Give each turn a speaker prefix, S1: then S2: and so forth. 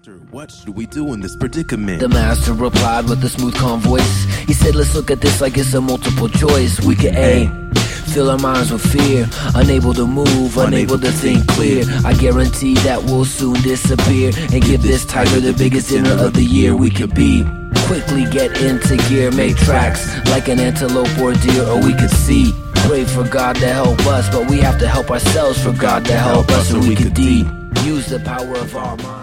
S1: Master, what should we do in this predicament?
S2: The master replied with a smooth, calm voice. He said, let's look at this like it's a multiple choice. We can A, fill our minds with fear, unable to move, unable to think clear. I guarantee that we'll soon disappear and give this tiger the biggest dinner of the year. We could be quickly get into gear, make tracks like an antelope or deer, or we could see. Pray for God to help us, but we have to help ourselves for God to help us, so we could D. Use the power of our mind.